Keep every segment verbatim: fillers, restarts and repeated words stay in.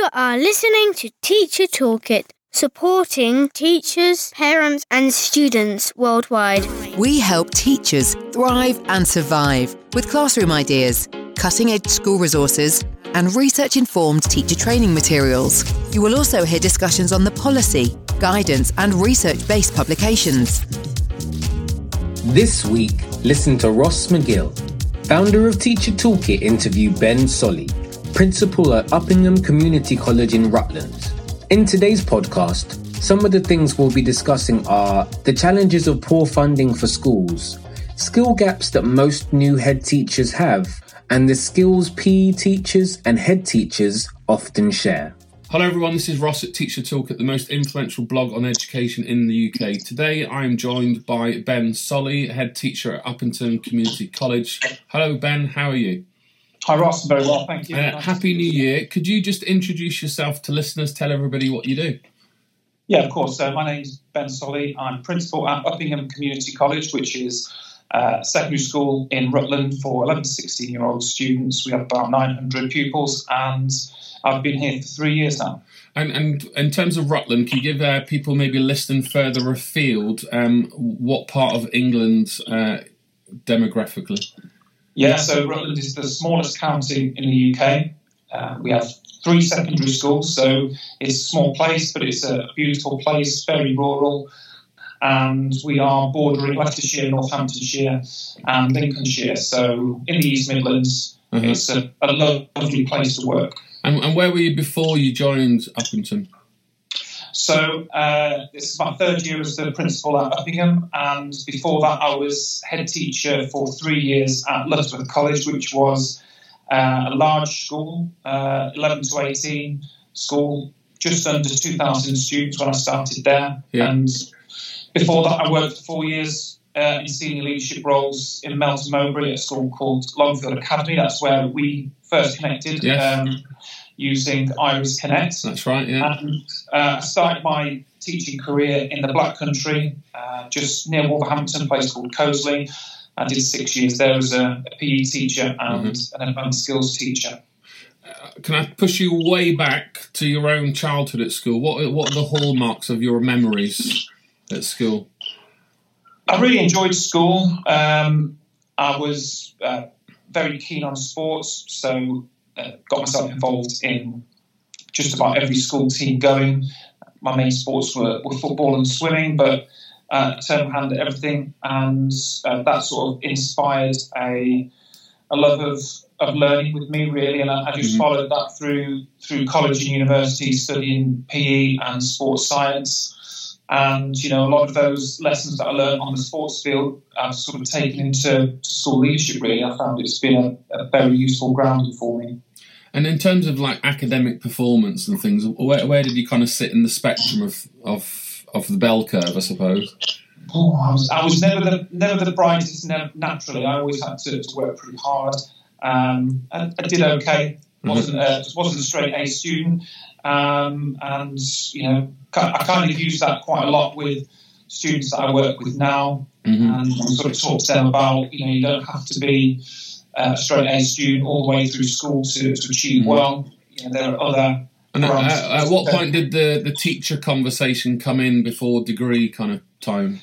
You are listening to Teacher Toolkit, supporting teachers, parents and students worldwide. We help teachers thrive and survive with classroom ideas, cutting-edge school resources and research-informed teacher training materials. You will also hear discussions on the policy, guidance and research-based publications. This week, listen to Ross McGill, founder of Teacher Toolkit, interview Ben Solly, principal at Uppingham Community College in Rutland. In today's podcast, some of the things we'll be discussing are the challenges of poor funding for schools, skill gaps that most new head teachers have, and the skills P E teachers and head teachers often share. Hello everyone, this is Ross at Teacher Toolkit, the most influential blog on education in the U K. Today I am joined by Ben Solly, head teacher at Uppingham Community College. Hello Ben, how are you? Hi Ross, very well, thank you. Uh, nice happy New Year. Could you just introduce yourself to listeners, tell everybody what you do? Yeah, of course. So my name's Ben Solly. I'm principal at Uppingham Community College, which is uh, a secondary school in Rutland for eleven to sixteen-year-old students. We have about nine hundred pupils, and I've been here for three years now. And, and in terms of Rutland, can you give uh, people maybe listening further afield um, what part of England uh, demographically? Yeah, so Rutland is the smallest county in the U K. Uh, we have three secondary schools, so it's a small place, but it's a beautiful place, very rural. And we are bordering Leicestershire, Northamptonshire and Lincolnshire. So in the East Midlands, mm-hmm. It's a, a lovely place to work. And, and where were you before you joined Uppingham? So uh, this is my third year as the principal at Uppingham, and before that I was head teacher for three years at Lutterworth College, which was uh, a large school, uh, eleven to eighteen school, just under two thousand students when I started there. Yeah. And before that I worked for four years uh, in senior leadership roles in Melton Mowbray at a school called Longfield Academy. That's where we first connected. Yes. Um, using Iris Connect. That's right, yeah. And uh, I started my teaching career in the Black Country, uh, just near Wolverhampton, a place called Cosley. I did six years there as a, a P E teacher and mm-hmm. an advanced skills teacher. Uh, can I push you way back to your own childhood at school? What, what are the hallmarks of your memories at school? I really enjoyed school. Um, I was uh, very keen on sports, so Uh, got myself involved in just about every school team going. My main sports were, were football and swimming, but uh, I turned my hand at everything, and uh, that sort of inspired a a love of, of learning with me, really, and I, I just mm-hmm. followed that through through college and university, studying P E and sports science. And, you know, a lot of those lessons that I learned on the sports field I've sort of taken into school leadership, really. I found it's been a, a very useful grounding for me. And in terms of, like, academic performance and things, where, where did you kind of sit in the spectrum of of, of the bell curve, I suppose? Oh, I was, I was never the never the brightest, never, naturally. I always had to, to work pretty hard. Um, I, I did okay. Wasn't a, wasn't a straight A student. Um, and, you know, I kind of use that quite a lot with students that I work with now, mm-hmm. and sort of talk to them about, you know, you don't have to be a straight A student all the way through school to, to achieve mm-hmm. well. You know, there are other... And at, at what point did the, the teacher conversation come in before degree kind of time?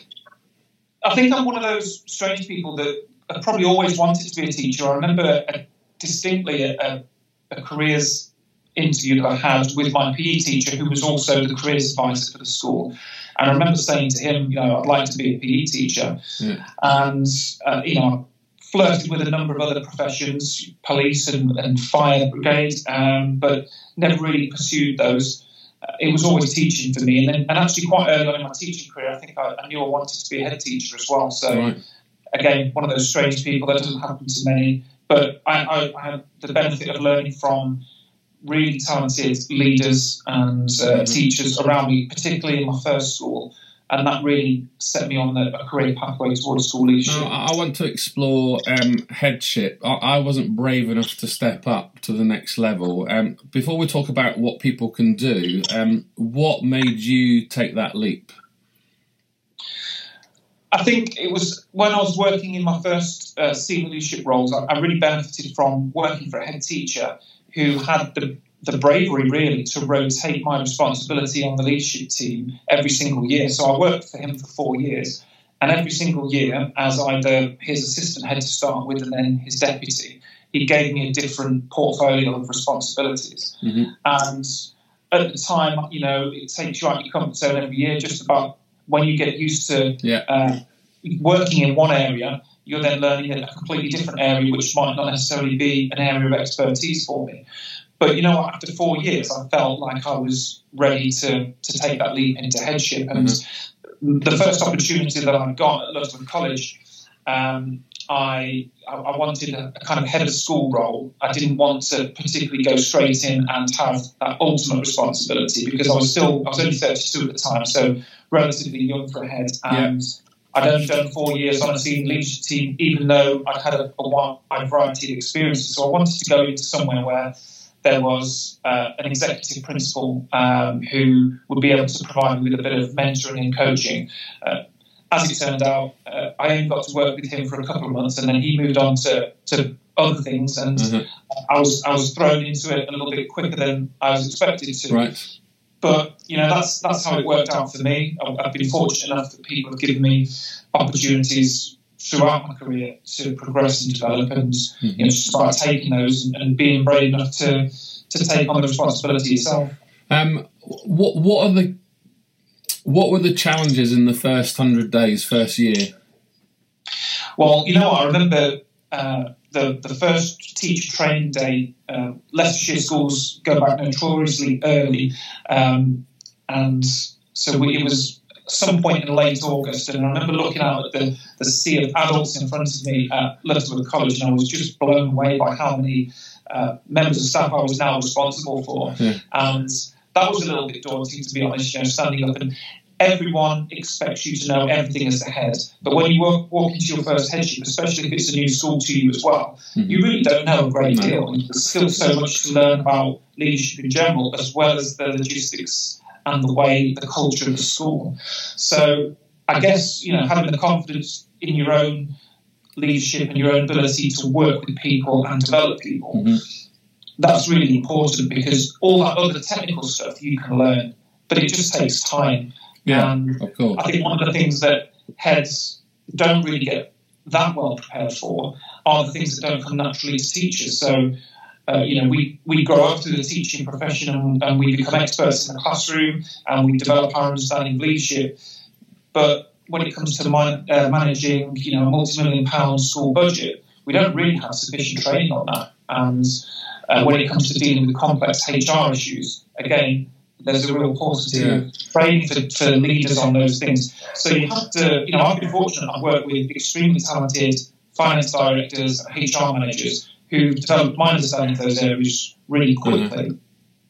I think I'm one of those strange people that I probably always wanted to be a teacher. I remember a, distinctly a, a, a careers interview that I had with my P E teacher, who was also the careers advisor for the school. And I remember saying to him, you know, I'd like to be a P E teacher. Yeah. And, uh, you know, flirted with a number of other professions, police and, and fire brigade, um, but never really pursued those. Uh, it was always teaching for me. And, then, and actually quite early on in my teaching career, I think I, I knew I wanted to be a head teacher as well. So, right. Again, one of those strange people, that doesn't happen to many. But I, I, I had the benefit of learning from really talented leaders and uh, teachers around me, particularly in my first school, and that really set me on a, a career pathway towards school leadership. Now, I want to explore um, headship. I, I wasn't brave enough to step up to the next level. Um, before we talk about what people can do, um, what made you take that leap? I think it was when I was working in my first uh, senior leadership roles, I, I really benefited from working for a head teacher who had the the bravery really to rotate my responsibility on the leadership team every single year. So I worked for him for four years, and every single year, as either his assistant head to start with and then his deputy, he gave me a different portfolio of responsibilities. Mm-hmm. And at the time, you know, it takes you out your comfort zone every year. Just about when you get used to yeah. uh, working in one area, you're then learning a completely different area, which might not necessarily be an area of expertise for me. But, you know, after four years, I felt like I was ready to, to take that leap into headship. And mm-hmm. the first opportunity that I got at Ludlam College, um, I I wanted a, a kind of head of school role. I didn't want to particularly go straight in and have that ultimate responsibility because I was still, I was only thirty-two at the time, so relatively young for a head. And yeah. I'd only done four years on a senior leadership team, even though I'd had a, a wide variety of experiences. So I wanted to go into somewhere where there was uh, an executive principal um, who would be able to provide me with a bit of mentoring and coaching. Uh, as it turned out, uh, I only got to work with him for a couple of months, and then he moved on to, to other things, and mm-hmm. I was I was thrown into it a little bit quicker than I was expected to. Right. But, you know, that's that's how it worked out for me. I've been fortunate enough that people have given me opportunities throughout my career to progress and develop, and mm-hmm. you know, just start taking those and, and being brave enough to to take on the responsibility yourself. Um, what what are the what were the challenges in the first hundred days, first year? Well, you know what, I remember uh, the the first teacher training day. Uh, Leicestershire schools go back notoriously early, um, and so we, it was some point in late August, and I remember looking out at the, the sea of adults in front of me at Ludlam College, and I was just blown away by how many uh, members of staff I was now responsible for. Yeah. And that was a little bit daunting, to be honest, you know, standing up, and everyone expects you to know everything as a head. But when you walk, walk into your first headship, especially if it's a new school to you as well, mm-hmm. you really don't know a great deal. And there's still so much to learn about leadership in general, as well as the logistics and the way, the culture of the school. So I guess, you know, having the confidence in your own leadership and your own ability to work with people and develop people, mm-hmm. that's really important, because all that other technical stuff you can learn, but it just takes time. Yeah, and of course. I think one of the things that heads don't really get that well prepared for are the things that don't come naturally to teachers. So, Uh, you know, we, we grow up through the teaching profession, and, and we become experts in the classroom, and we develop our understanding of leadership. But when it comes to man, uh, managing, you know, a multi-million pound school budget, we don't really have sufficient training on that. And uh, when it comes to dealing with complex H R issues, again, there's a real paucity yeah. of training for, for leaders on those things. So you have to, you know, I've been fortunate. I've worked with extremely talented finance directors, H R managers, who developed my understanding of those areas really quickly. Mm-hmm.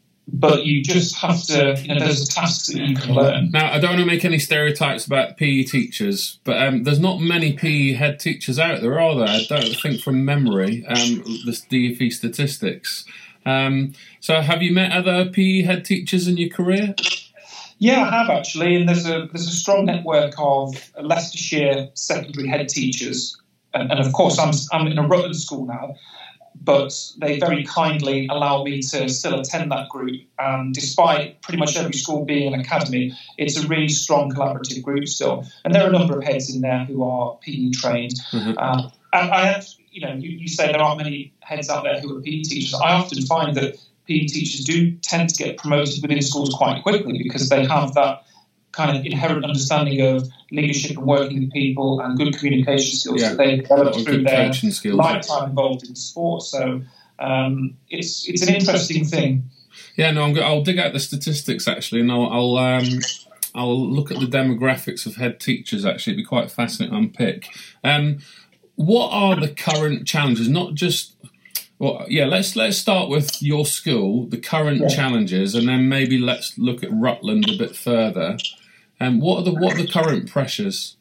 But you just have to, you know, there's tasks that you can learn. Now, I don't want to make any stereotypes about P E teachers, but um, there's not many P E head teachers out there, are there? I don't think from memory, um, the D F E statistics. Um, so have you met other P E head teachers in your career? Yeah, I have actually, and there's a there's a strong network of Leicestershire secondary head teachers, and, and of course I'm I'm in a Rutland school now, but they very kindly allow me to still attend that group. And despite pretty much every school being an academy, it's a really strong collaborative group still. And there are a number of heads in there who are P E trained. Mm-hmm. Uh, and I have, you know, you, you say there aren't many heads out there who are P E teachers. I often find that P E teachers do tend to get promoted within schools quite quickly, because they have that kind of inherent understanding of leadership and working with people and good communication skills yeah. that they develop through their lifetime involved in sport. So um, it's it's an interesting thing. Yeah, no, I'm go- I'll dig out the statistics actually, and I'll I'll, um, I'll look at the demographics of head teachers. Actually, it'd be quite fascinating to unpick. Um, what are the current challenges? Not just well, yeah. Let's let's start with your school, the current yeah. challenges, and then maybe let's look at Rutland a bit further. Um, what are the what are the current pressures?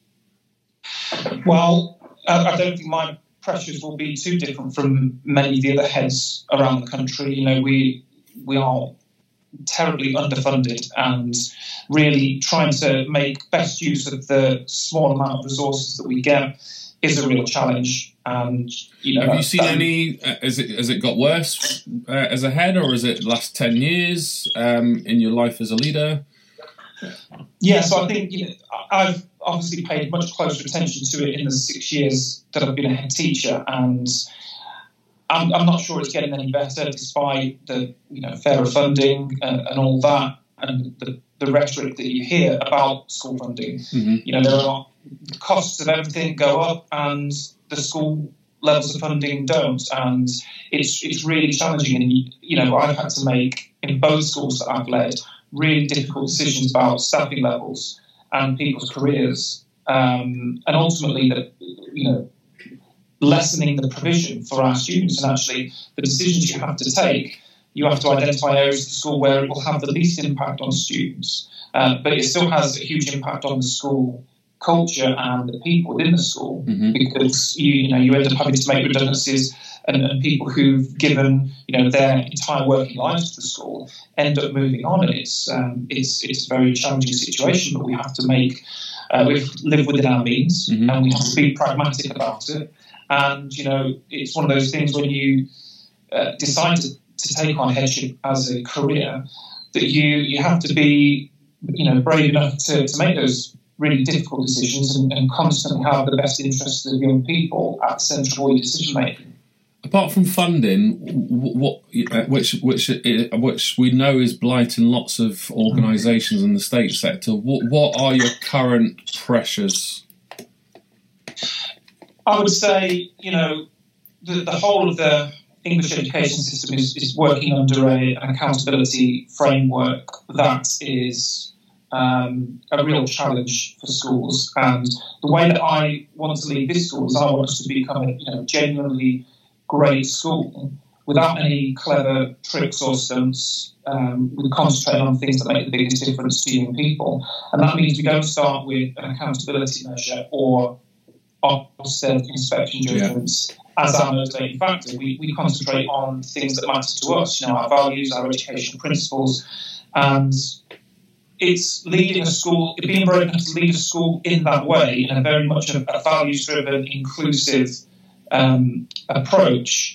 Well, I don't think my pressures will be too different from many of the other heads around the country. You know, we we are terribly underfunded, and really trying to make best use of the small amount of resources that we get is a real challenge. And you know, have you seen that, any? Uh, has it has it got worse uh, as a head, or is it the last ten years um, in your life as a leader? Yeah, so I think you know, I've obviously paid much closer attention to it in the six years that I've been a head teacher, and I'm, I'm not sure it's getting any better, despite the you know fairer funding and, and all that, and the, the rhetoric that you hear about school funding. Mm-hmm. You know, there are the costs of everything go up, and the school levels of funding don't, and it's it's really challenging. And you know, I've had to make in both schools that I've led really difficult decisions about staffing levels and people's careers, um, and ultimately the you know lessening the provision for our students. And actually, the decisions you have to take, you have to identify areas of the school where it will have the least impact on students, uh, but it still has a huge impact on the school culture and the people within the school, mm-hmm. because you, you know you end up having to make redundancies, and, and people who've given you know their entire working lives to the school end up moving on, and it's um, it's it's a very challenging situation. But we have to make uh, we live within our means, mm-hmm. and we have to be pragmatic about it. And you know it's one of those things when you uh, decide to, to take on headship as a career, that you you have to be you know brave enough to, to make those really difficult decisions, and, and constantly have the best interests of young people at the centre of all your decision making. Apart from funding, what which which which we know is blighting lots of organisations in the state sector, what what are your current pressures? I would say, you know, the, the whole of the English education system is, is working under a, an accountability framework that is Um, a real challenge for schools. And the way that I want to lead this school is I want us to become a you know, genuinely great school without any clever tricks or stunts. Um, we concentrate on things that make the biggest difference to young people. And that means we don't start with an accountability measure or Ofsted inspection judgments yeah. as our motivating factor. We, we concentrate on things that matter to us, you know, our values, our educational principles, and it's leading a school, being brave enough to lead a school in that way, in a very much a, a values-driven, inclusive um, approach,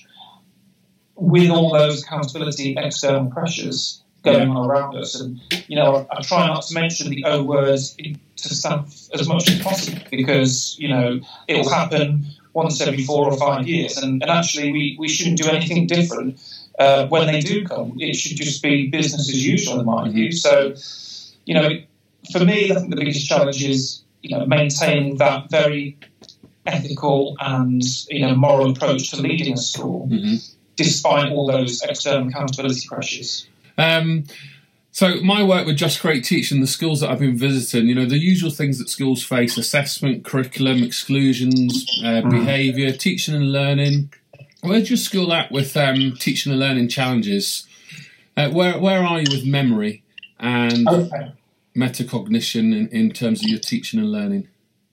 with all those accountability external pressures going on around us. And, you know, I, I try not to mention the O words in, to staff as much as possible, because, you know, it will happen once every four or five years. And, and actually, we, we shouldn't do anything different uh, when they do come. It should just be business as usual, in my view. So, you know, for me, I think the biggest challenge is, you know, maintaining that very ethical and, you know, moral approach to leading a school, mm-hmm. despite all those external accountability pressures. Um, so my work with Just Great Teaching, the schools that I've been visiting, you know, the usual things that schools face: assessment, curriculum, exclusions, uh, mm. behaviour, teaching and learning. Where's your school at with um, teaching and learning challenges? Uh, where where are you with memory and okay. metacognition in, in terms of your teaching and learning?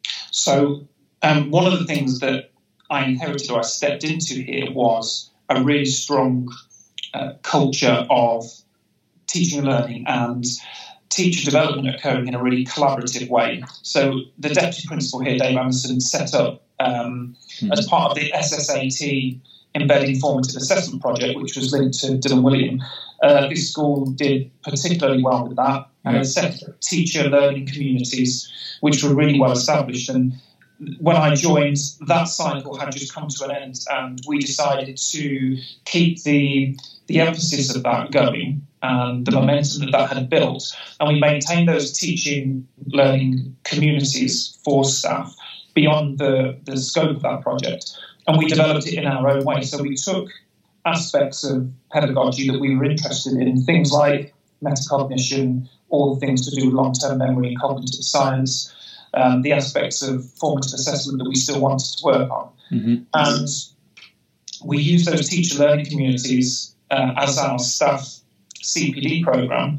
So um, one of the things that I inherited or I stepped into here was a really strong uh, culture of teaching and learning and teacher development occurring in a really collaborative way. So the deputy principal here, Dave Anderson, set up um, mm-hmm. as part of the S S A T Embedded Formative Assessment Project, which was linked to Dylan William. Uh, this school did particularly well with that, and it set up teacher learning communities, which were really well established. And when I joined, that cycle had just come to an end, and we decided to keep the the emphasis of that going and the momentum that that had built, and we maintained those teaching learning communities for staff beyond the, the scope of that project, and we developed it in our own way. So we took aspects of pedagogy that we were interested in, things like metacognition, all the things to do with long-term memory and cognitive science, um, the aspects of formative assessment that we still wanted to work on. Mm-hmm. And we used those teacher learning communities uh, as our staff C P D program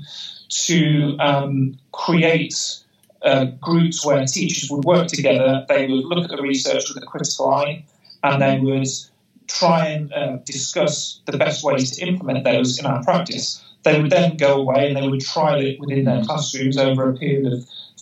to um, create uh, groups where teachers would work together. They would look at the research with a critical eye, and they would try and uh, discuss the best ways to implement those in our practice. They would then go away and they would trial it within their classrooms over a period of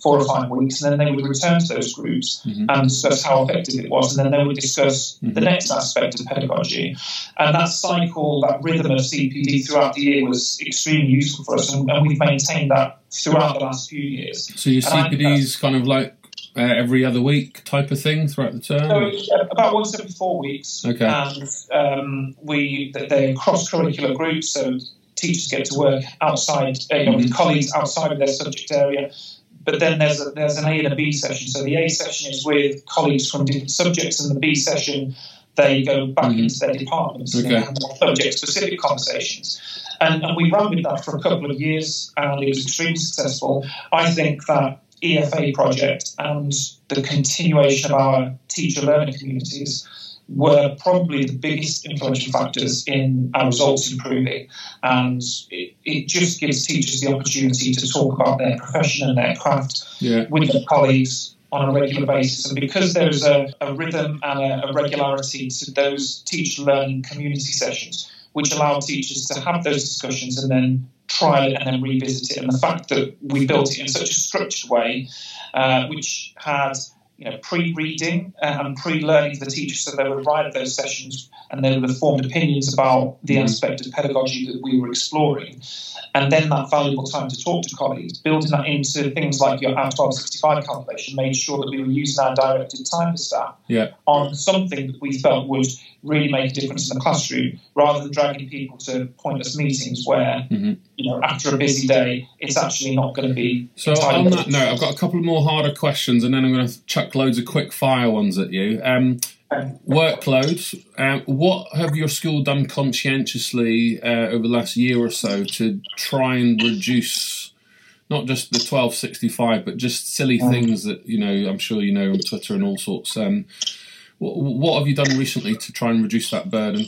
four or five weeks, and then they would return to those groups mm-hmm. and discuss how effective it was, and then they would discuss mm-hmm. the next aspect of pedagogy. And that cycle, that rhythm of C P D throughout the year was extremely useful for us, and, and we've maintained that throughout the last few years. So your C P D is kind of like uh, every other week type of thing throughout the term? So uh, about once every four weeks. Okay. And um, we they're cross-curricular groups, so teachers get to work outside, uh, you know, mm-hmm. with colleagues outside of their subject area. But then there's a, there's an A and a B session. So the A session is with colleagues from different subjects, and the B session, they go back mm-hmm. into their departments okay. and have more subject-specific conversations. And, and we ran with that for a couple of years, and it was extremely successful. I think that E F A project and the continuation of our teacher learning communities were probably the biggest influential factors in our results improving, and it, it just gives teachers the opportunity to talk about their profession and their craft yeah. with their colleagues on a regular basis. And because there's a, a rhythm and a, a regularity to those teacher learning community sessions, which allow teachers to have those discussions and then try it and then revisit it. And the fact that we built it in such a structured way, uh, which had you know, pre-reading and pre-learning for the teachers, so they would write at those sessions and they would have formed opinions about the aspect of pedagogy that we were exploring. And then that valuable time to talk to colleagues, building that into things like your A twelve sixty-five calculation, made sure that we were using our directed time to staff yeah. on something that we felt would really make a difference in the classroom, rather than dragging people to pointless meetings where, mm-hmm. you know, after a busy day, it's actually not going to be. So on that note, I've got a couple more harder questions, and then I'm going to chuck loads of quick fire ones at you. Um, workload. Um, what have your school done conscientiously uh, over the last year or so to try and reduce not just the twelve sixty-five, but just silly mm. things that, you know, I'm sure you know on Twitter and all sorts. Um, what, what have you done recently to try and reduce that burden?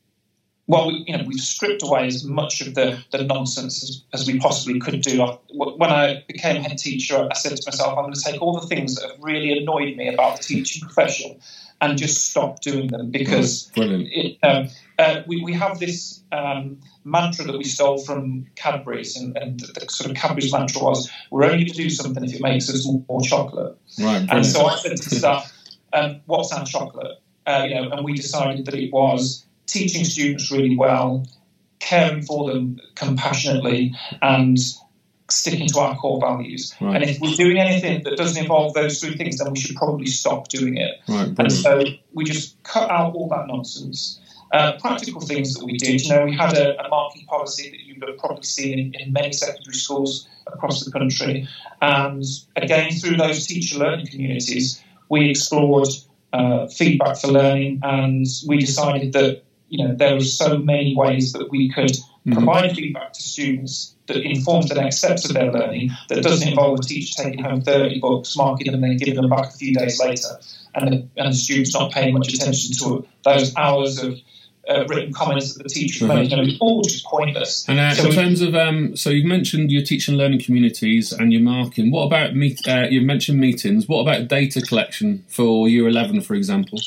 Well, we, you know, we've stripped away as much of the, the nonsense as, as we possibly could do. When I became head teacher, I said to myself, I'm going to take all the things that have really annoyed me about the teaching profession and just stop doing them, because it, um, uh, we, we have this um, mantra that we stole from Cadbury's, and, and the, the sort of Cadbury's mantra was, we're only going to do something if it makes us more chocolate. Right, and so I said to staff, um, what's our chocolate? Uh, you know, and we decided that it was teaching students really well, caring for them compassionately, and sticking to our core values. Right. And if we're doing anything that doesn't involve those three things, then we should probably stop doing it. Right, and so we just cut out all that nonsense. Uh, practical things that we did, you know, we had a, a marking policy that you would have probably seen in, in many secondary schools across the country. And again, through those teacher learning communities, we explored uh, feedback for learning, and we decided that, you know, there were so many ways that we could mm-hmm. provide feedback to students that informs the next steps of their learning, that doesn't involve a teacher taking home thirty books, marking them, and then giving them back a few days later, and the, and the students not paying much attention to those hours of uh, written comments that the teacher mm-hmm. made. You know, it's all just pointless. And uh, so in we, terms of, um, so you've mentioned your teaching and learning communities and your marking. What about, meet, uh, you mentioned meetings. What about data collection for year eleven, for example?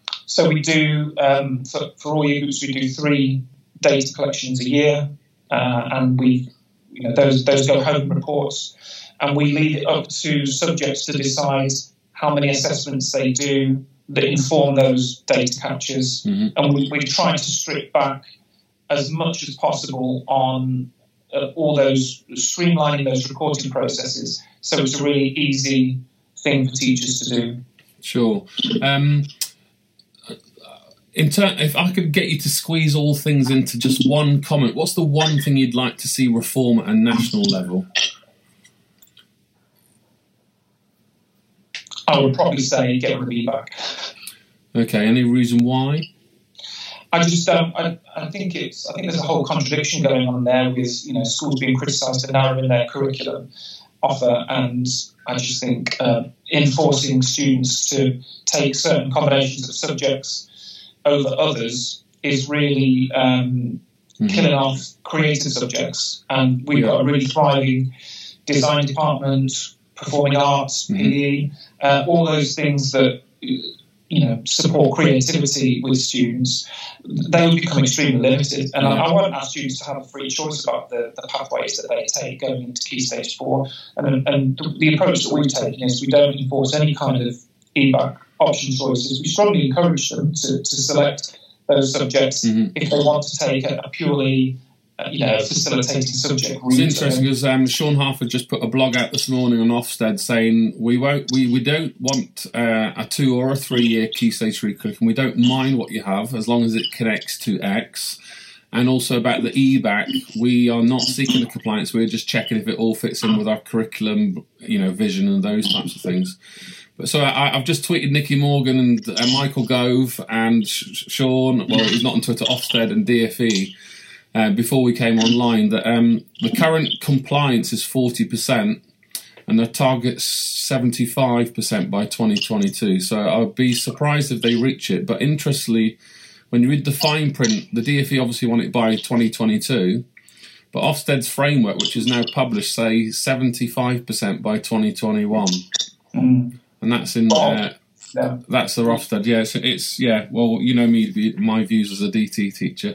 So we do, um, for, for all year groups, we do three data collections a year, uh, and we, you know, those those go home reports, and we leave it up to subjects to decide how many assessments they do that inform those data captures, mm-hmm. and we, we try to strip back as much as possible on uh, all those, streamlining those reporting processes, so it's a really easy thing for teachers to do. Sure. Um, In ter- if I could get you to squeeze all things into just one comment, what's the one thing you'd like to see reform at a national level? I would probably say get rid of E BAC. Okay, any reason why? I just um, I, I think it's I think there's a whole contradiction going on there with, you know, schools being criticised for narrowing their curriculum offer, and I just think uh, enforcing students to take certain combinations of subjects over others is really um, mm-hmm. killing off creative subjects. And we've got a really thriving design department, performing arts, mm-hmm. P E, uh, all those things that you know, support creativity with students, they would become extremely limited. And I, I won't ask students to have a free choice about the, the pathways that they take going into Key Stage four. And, and the, the approach that we've taken is we don't enforce any kind of feedback option choices. We strongly encourage them to, to select those subjects mm-hmm. if they want to take a, a purely Uh, you know, facilitating subject route. It's interesting because um, Sean Harford just put a blog out this morning on Ofsted saying we won't, we, we don't want uh, a two or a three year Key Stage three curriculum. We don't mind what you have as long as it connects to X. And also about the E B A C, we are not seeking the compliance. We're just checking if it all fits in with our curriculum, you know, vision and those types of things. But so I, I've just tweeted Nicky Morgan and uh, Michael Gove and Sean. Well, he's not on Twitter. Ofsted and D F E. Uh, before we came online, that um, the current compliance is forty percent and the target's seventy-five percent by twenty twenty-two. So I'd be surprised if they reach it. But interestingly, when you read the fine print, the D F E obviously want it by twenty twenty-two, but Ofsted's framework, which is now published, say seventy-five percent by twenty twenty-one. Mm. And that's in... Uh, Yeah. That's the Ofsted, yeah. So it's, yeah, well, you know me, my views as a D T teacher.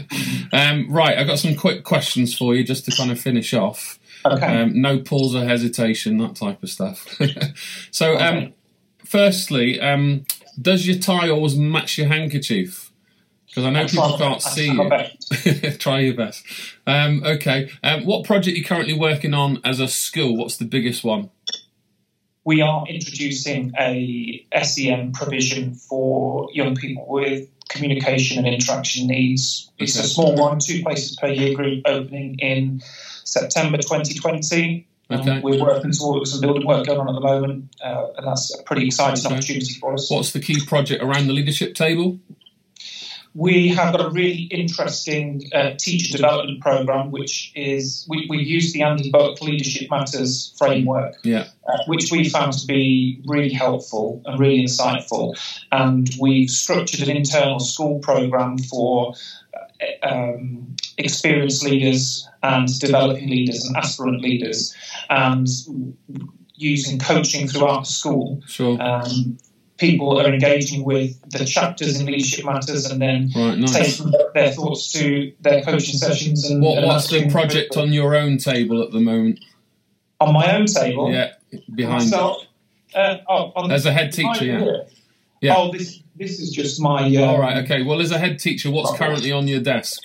um, right, I've got some quick questions for you just to kind of finish off. Okay. Um, no pause or hesitation, that type of stuff. so, um, okay. firstly, um, does your tie always match your handkerchief? Because I know I'll people can't see you. Try your best. Um, okay. Um, what project are you currently working on as a school? What's the biggest one? We are introducing a S E N provision for young people with communication and interaction needs. It's okay. a small one, two places per year group, opening in September twenty twenty. Okay. Um, we're working towards some building work going on at the moment, uh, and that's a pretty exciting okay. opportunity for us. What's the key project around the leadership table? We have got a really interesting uh, teacher development program, which is we, we use the Andy Buck Leadership Matters framework, yeah. uh, which we found to be really helpful and really insightful. And we've structured an internal school program for uh, um, experienced leaders and developing leaders and aspirant leaders, and using coaching throughout the school. Sure. Um, People are engaging with the chapters in Leadership Matters and then right, nice. taking their thoughts to their coaching sessions. And, what, and what's the project on your own table at the moment? On my own table? Yeah, behind myself, it. Uh, oh, on as a head teacher, yeah. Here. yeah. Oh, this this is just my... Um, All right, okay. Well, as a head teacher, what's currently on your desk?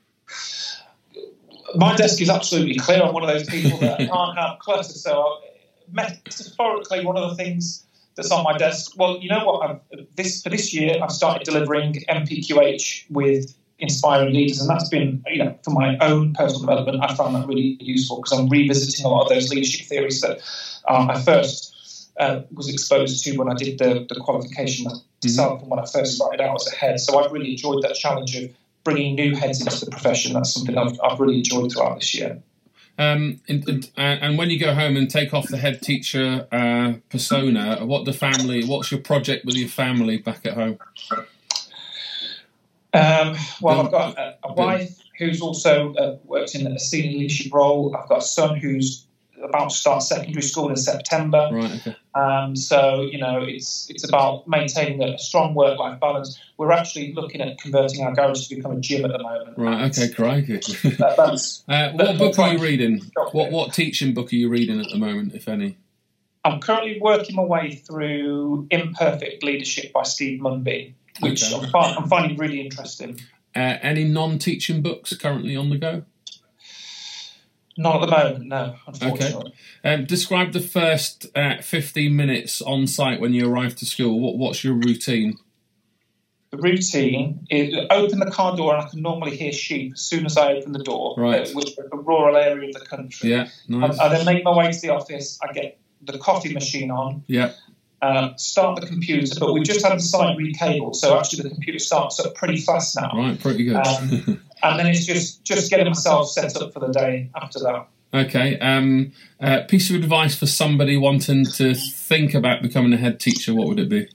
My desk is absolutely clear. I'm one of those people that can't have clutter. So metaphorically, one of the things... that's on my desk. Well, you know what? I've, this for this year, I've started delivering M P Q H with inspiring leaders, and that's been, you know, for my own personal development. I found that really useful because I'm revisiting a lot of those leadership theories that um, I first uh, was exposed to when I did the, the qualification myself mm-hmm. and when I first started out as a head. So I've really enjoyed that challenge of bringing new heads into the profession. That's something I've, I've really enjoyed throughout this year. Um, and, and, and when you go home and take off the head teacher uh, persona, what the family? What's your project with your family back at home? Um, well, I've got a, a wife who's also uh, worked in a senior leadership role. I've got a son who's about to start secondary school in September. Right. Okay. Um, so you know, it's it's about maintaining a strong work-life balance. We're actually looking at converting our garage to become a gym at the moment. Right. Okay. Crikey. that, that's, uh, what book are you reading? What what teaching book are you reading at the moment, if any? I'm currently working my way through Imperfect Leadership by Steve Munby, which okay. I'm, find, I'm finding really interesting. Uh, any non-teaching books currently on the go? Not at the moment, no, unfortunately. Okay. Um, describe the first uh, fifteen minutes on site when you arrive to school. What, what's your routine? The routine is open the car door, and I can normally hear sheep as soon as I open the door, right. uh, which is a rural area of the country. Yeah, nice. I, I then make my way to the office. I get the coffee machine on. Yeah. Uh, start the computer, but we've just had the site recabled, so actually the computer starts up pretty fast now. Right, pretty good. Um, and then it's just, just getting myself set up for the day after that. Okay. Um, uh, piece of advice for somebody wanting to think about becoming a head teacher, what would it be?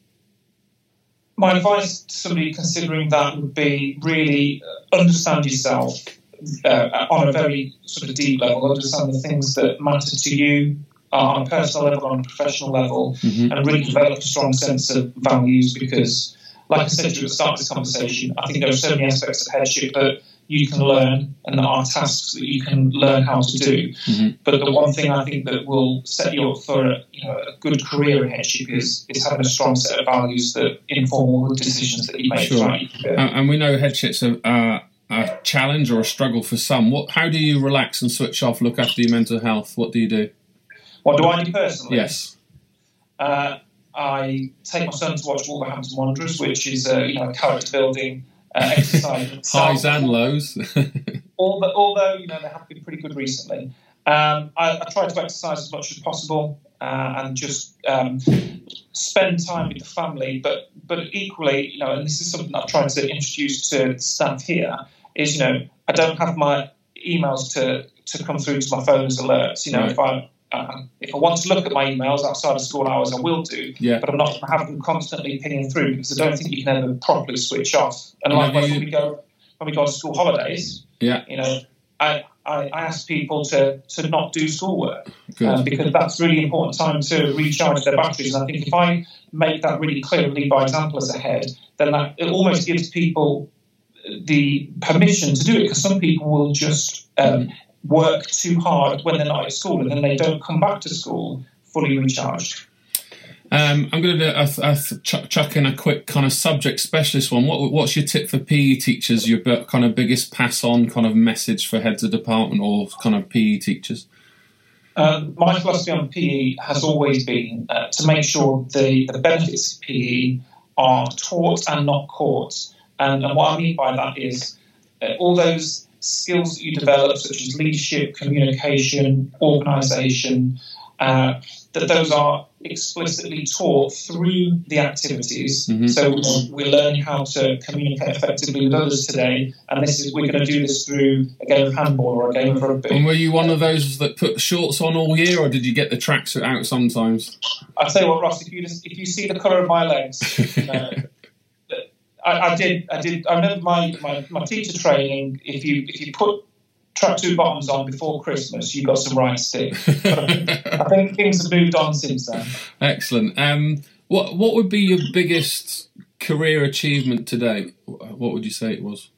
My advice to somebody considering that would be really understand yourself uh, on a very sort of deep level, understand the things that matter to you. on a personal level, on a professional level, mm-hmm. and really develop a strong sense of values. Because, like I said to you at the start of this conversation, I think there are so many aspects of headship that you can learn, and there are tasks that you can learn how to do. Mm-hmm. But the one thing I think that will set you up for a, you know, a good career in headship is, is having a strong set of values that inform all the decisions that you make. Sure. Right? And, and we know headships are uh, a challenge or a struggle for some. What? How do you relax and switch off, look after your mental health? What do you do? What do I do personally? Yes. Uh, I take my son to watch Wolverhampton Wanderers, which is a, you know, a character building uh, exercise. Highs and lows. although, although, you know, they have been pretty good recently. Um, I, I try to exercise as much as possible uh, and just um, spend time with the family. But but equally, you know, and this is something I've tried to introduce to staff here, is, you know, I don't have my emails to, to come through to my phone as alerts. You know, right. if I Uh, if I want to look at my emails outside of school hours, I will do. Yeah. But I'm not going to have them constantly pinging through, because I don't think you can ever properly switch off. And likewise, when we go when we go on school holidays, yeah, you know, I, I, I ask people to, to not do schoolwork uh, because that's really important time to recharge their batteries. And I think if I make that really clear and lead by example as a head, then that it almost gives people the permission to do it, because some people will just um, work too hard when they're not at school, and then they don't come back to school fully recharged. Um, I'm going to do a, a, a chuck, chuck in a quick kind of subject specialist one. What, what's your tip for P E teachers, your kind of biggest pass-on kind of message for heads of department or kind of P E teachers? Uh, my philosophy on P E has always been uh, to make sure the, the benefits of P E are taught and not caught. And, and what I mean by that is uh, all those skills that you develop, such as leadership, communication, organisation, uh, that those are explicitly taught through the activities. Mm-hmm. So we're learning how to communicate effectively with others today, and this is we're going to do this through a game of handball or a game of rugby. And were you one of those that put shorts on all year, or did you get the tracksuit out sometimes? I tell you what, Ross, if you just, if you see the colour of my legs. You know, I, I did. I did. I remember my, my, my teacher training. If you if you put tracksuit bottoms on before Christmas, you got some right stick. But I, think, I think things have moved on since then. Excellent. Um, what what would be your biggest career achievement today? What would you say it was?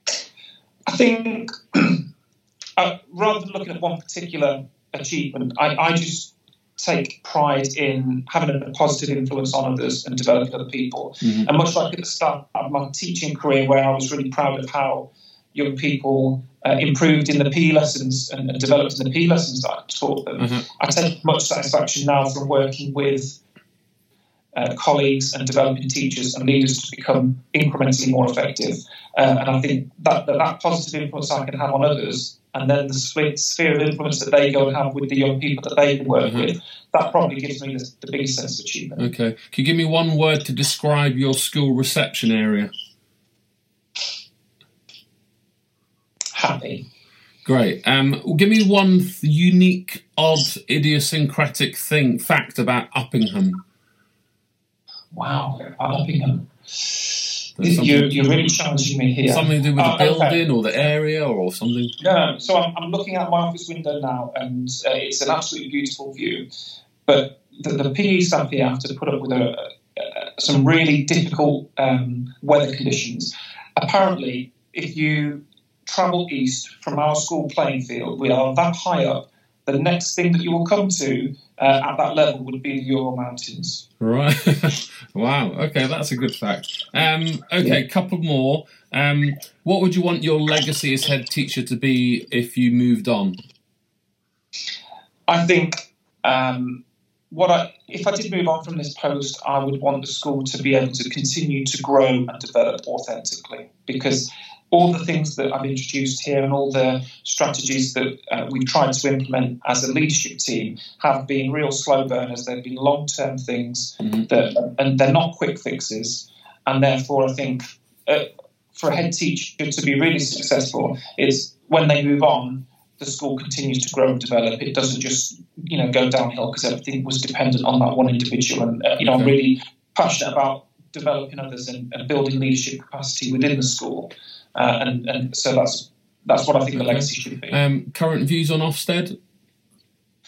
I think uh, rather than looking at one particular achievement, I, I just take pride in having a positive influence on others and developing other people. Mm-hmm. And much like at the start of my teaching career, where I was really proud of how young people uh, improved in the P E lessons and, and developed in the P E lessons that I taught them, mm-hmm. I take much satisfaction now from working with uh, colleagues and developing teachers and leaders to become incrementally more effective. Uh, and I think that, that that positive influence I can have on others, and then the sphere of influence that they go and have with the young people that they work mm-hmm. with, that probably gives me the, the biggest sense of achievement. Okay. Can you give me one word to describe your school reception area? Happy. Great. Um, give me one unique, odd, idiosyncratic thing, fact about Uppingham. Wow, about Uppingham. You're, you're really challenging me here. Something to do with uh, the building okay. or the area or something? No, so I'm, I'm looking out my office window now, and uh, it's an absolutely beautiful view. But the, the P E staff here have to put up with a, a, some really difficult um, weather conditions. Apparently, if you travel east from our school playing field, we are that high up, the next thing that you will come to uh, at that level would be the Ural Mountains. Right. Wow. Okay, that's a good fact. Um, okay, a yeah. couple more. Um, what would you want your legacy as head teacher to be if you moved on? I think um, what I, if I did move on from this post, I would want the school to be able to continue to grow and develop authentically, because all the things that I've introduced here and all the strategies that uh, we've tried to implement as a leadership team have been real slow burners. They've been long-term things, mm-hmm. that, and they're not quick fixes. And therefore, I think uh, for a head teacher to be really successful is when they move on, the school continues to grow and develop. It doesn't just, you know, go downhill because everything was dependent on that one individual. And, uh, you know, okay. I'm really passionate about developing others and, and building leadership capacity within the school. Uh, and, and so that's that's what I think the legacy should be. Um, current views on Ofsted?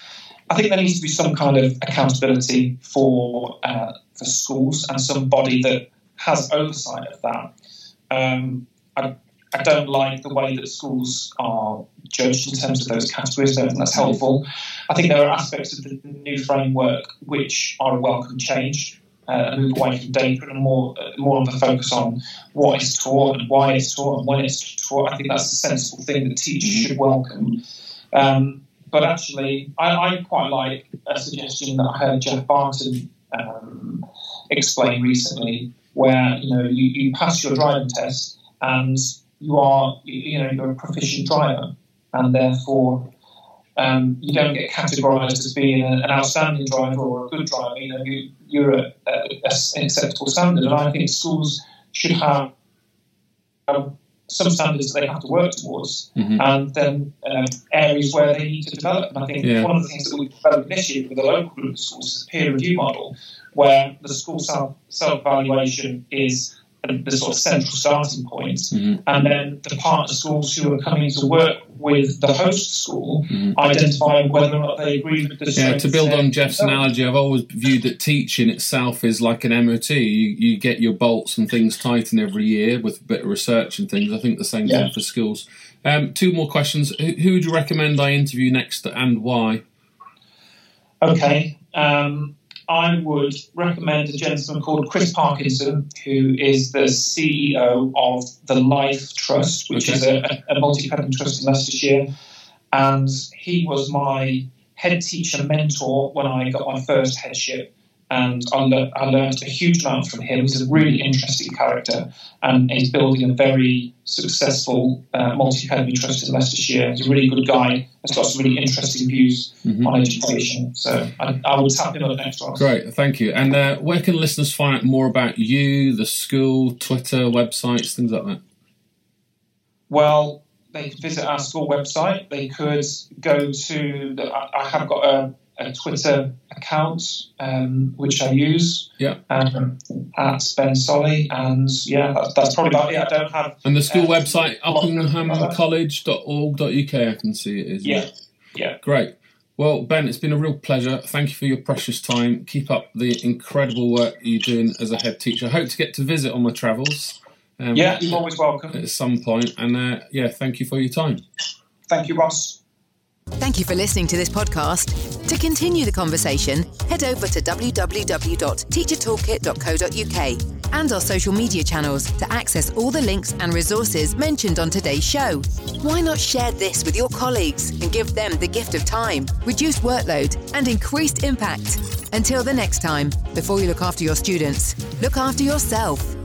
I think there needs to be some kind of accountability for uh, for schools and somebody that has oversight of that. Um, I, I don't like the way that schools are judged in terms of those categories. I don't think that's helpful. I think there are aspects of the new framework which are a welcome change. Uh, move away from data and more uh, more of a focus on what is taught and why it's taught and when it's taught. I think that's a sensible thing that teachers should welcome. Um, but actually, I, I quite like a suggestion that I heard Jeff Barton um, explain recently, where you know you, you pass your driving test and you are you know you're a proficient driver, and therefore Um, you don't get categorised as being a, an outstanding driver or a good driver. You know, you, you're a, a, a, an acceptable standard, and I think schools should have um, some standards that they have to work towards, mm-hmm. and then um, areas where they need to develop. And I think yeah. one of the things that we've developed this year with a local group of schools is a peer review model, where the school self self evaluation is the sort of central starting point, mm-hmm. and then the partner schools who are coming to work with the host school mm-hmm. identify whether or not they agree with the yeah, to build on Jeff's analogy, I've always viewed that teaching itself is like an M O T. You, you get your bolts and things tightened every year with a bit of research and things. I think the same yeah. thing for schools. Um, two more questions. Who, who would you recommend I interview next and why? Okay. Um, I would recommend a gentleman called Chris Parkinson, who is the C E O of the Life Trust, which okay. is a, a multi-academy trust in Leicestershire. And he was my head teacher mentor when I got my first headship. And I, le- I learned a huge amount from him. He's a really interesting character, and he's building a very successful uh, multi-academy trust in Leicestershire. He's a really good guy. He's got some really interesting views mm-hmm. on education. So I, I will tap him up next one. Great, thank you. And uh, where can listeners find out more about you, the school, Twitter, websites, things like that? Well, they could visit our school website. They could go to, the, I have got a, a Twitter account, um, which I use, yeah, um, at Ben Solly, and yeah, that's, that's probably about it. I don't have... And the school uh, website, uppingham college dot org dot U K, I can see it is. Yeah, yeah. Great. Well, Ben, it's been a real pleasure. Thank you for your precious time. Keep up the incredible work you're doing as a head teacher. I hope to get to visit on my travels. Um, yeah, you're always welcome. At some point. And uh, yeah, thank you for your time. Thank you, Ross. Thank you for listening to this podcast. To continue the conversation, head over to w w w dot teacher toolkit dot co dot u k and our social media channels to access all the links and resources mentioned on today's show. Why not share this with your colleagues and give them the gift of time, reduced workload, and increased impact? Until the next time, before you look after your students, look after yourself.